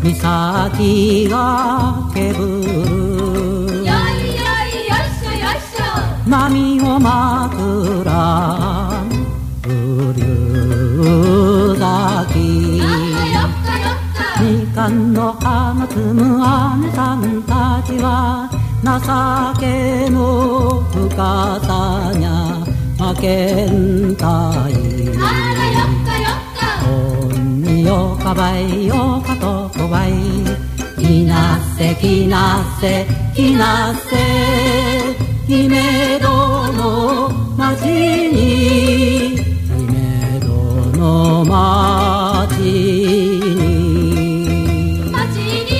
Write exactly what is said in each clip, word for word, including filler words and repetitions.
岬がけぶるよいよいよいしょよいしょ波を枕う竜崎みかんの花摘む姉さんたちは情けの深さにゃ負けんたいあらよっかよっかおんによかばいよかとこばいきなせきなせきなせ姫戸の町に姫戸の町に町に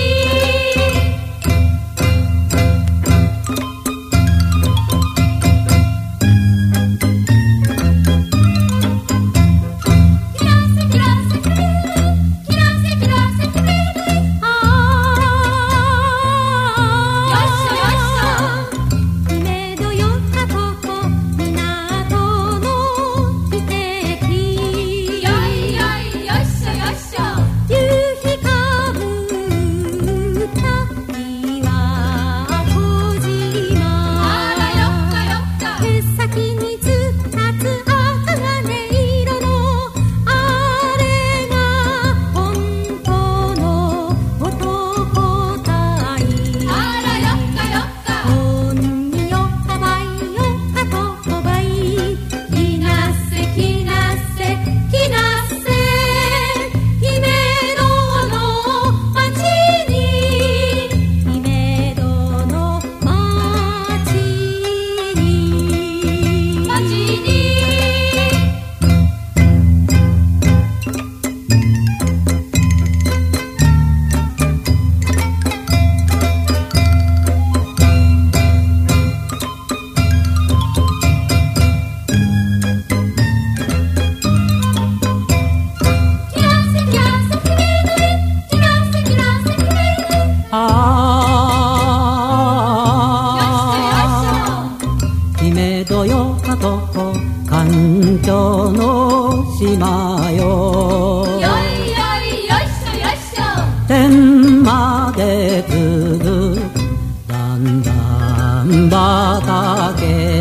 姫戸よかとこ環境の島よよいよいよいしょよいしょ天まで続く段々畑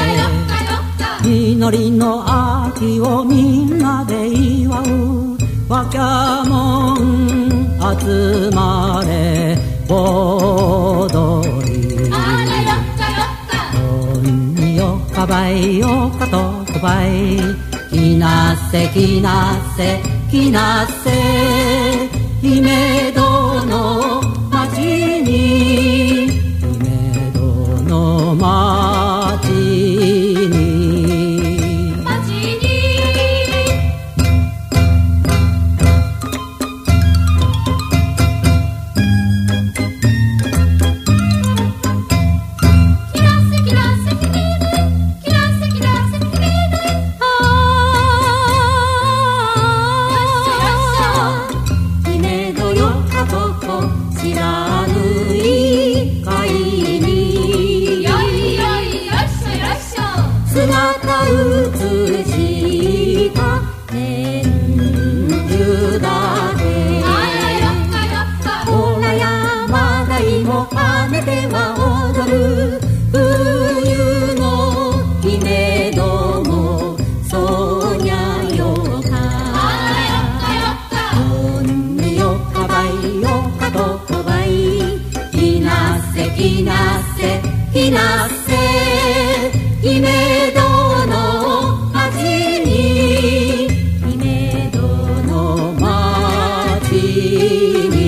実りの秋をみんなで祝う若者集まれ踊りあらよっかよっかおんによかばいよかとこばいきなせきなせきなせ姫戸の町に姫戸の町に町に知らぬい会によいよいよっしょよっしょ姿映した年中だけあらよっかよっかほら山台も跳ねては踊る冬の姫戸もそうにゃよかあらよっかよっかおんによかばいよかとこばいきなせきなせきなせ姫戸の町に姫戸の町に